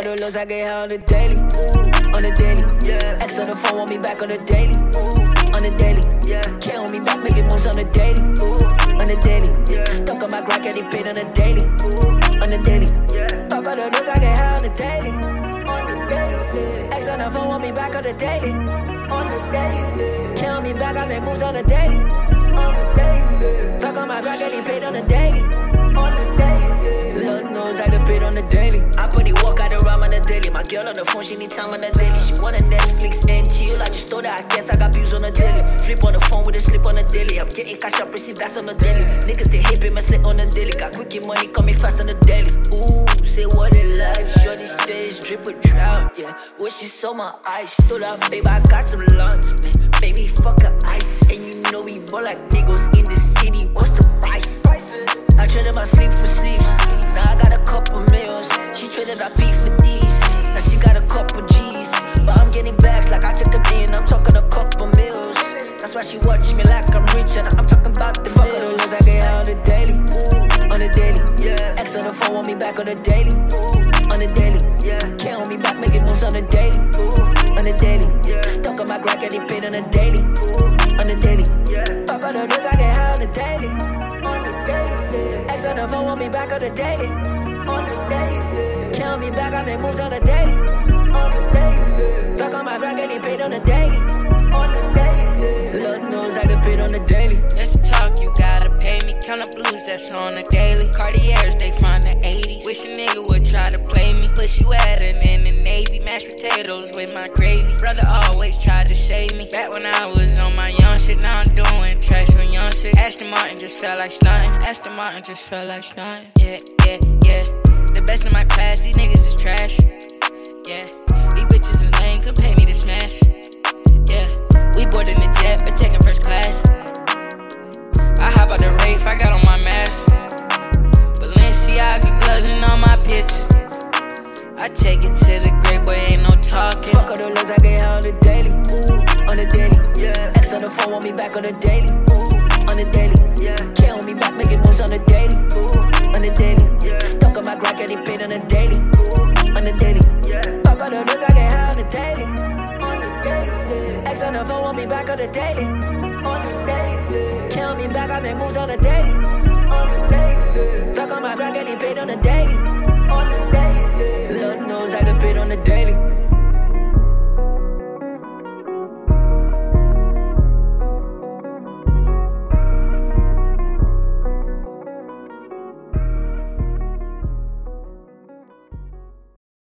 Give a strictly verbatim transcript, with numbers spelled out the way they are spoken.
of the lows I get high on the daily. On the daily. X on the phone, want me back on the daily. On the daily. Can't hold me back, making moves on the daily. On the daily. Stuck on my grind, getting paid on the daily. On the daily. Fuck all the lows I get high on the daily. On the daily. X on the phone, want me back on the daily. On the daily. Can't hold me back, I make moves on the daily. On the daily. Stuck on my grind, getting paid on the daily. On the daily. Lord knows I get paid on the daily. I put it walk out the rhyme on the daily. My girl on the phone, she need time on the daily. She wanna Netflix and chill. I just told her I can't, I got views on the daily. Flip on the phone with a slip on the daily. I'm getting cash up, receipt, that's on the daily. Niggas, they hate me, my slip on the daily. Got quickie money, coming fast on the daily. Ooh, say what in life. Shorty says drip a drought, yeah. When she saw my eyes, stood up, baby, I got some lunch, man. Baby, fuck her ice. And you know we ball like niggas in the city. What's the price? I traded my sleep for sleeps. Now I got a couple meals. She traded her beef for these. Now she got a couple G's. But I'm getting back like I took a bean. I'm talking a couple meals. That's why she watch me like I'm rich. And I'm talking about the fuck of the lows I get high on the daily. On the daily. X on the phone, want me back on the daily. On the daily. Can't hold me back, making moves on the daily. On the daily. Stuck on my grind, getting paid on the daily. On the daily. Fuck all the lows I get high on the daily. On the daily. X on the phone, want me back on the daily. On the daily. Can't hold me back, I make moves on the daily. On the daily. Stuck on my grind, getting paid on the daily. On the daily. Lord knows I get paid on the daily. Let's talk, you gotta pay me. Count up blues, that's on the daily. Cartiers, they from the eighties. Wish a nigga would try to play me. Pussy wetter in the Navy. Mashed potatoes with my gravy. Brother always tried to save me. Back when I was on my young shit, now I'm doing tracks from young shit. Aston Martin just felt like stunting. Aston Martin just felt like stunting. Yeah, yeah, yeah. The best in my class, these niggas is trash. Yeah, these bitches is lame, couldn't pay me to smash. Yeah, we boarding the jet, but taking first class. I hop out the Wraith, I got on my mask. Balenciaga gloves and all my pictures. I take it to the grave, boy, ain't no talking. Fuck all the lows I get high on the daily. On the daily. X on the phone, want me back on the daily. On the daily. Can't hold me back, making moves on the daily. On the daily. Stuck on my grind, getting paid on the daily. On the daily. Fuck all the lows I get high on the daily. On the daily. X on the phone, want me back on the daily. On the daily. Can't hold me back, I make moves on the daily. On the daily. Stuck on my grind, getting paid on the daily. On the daily. Lord knows I get paid on the daily.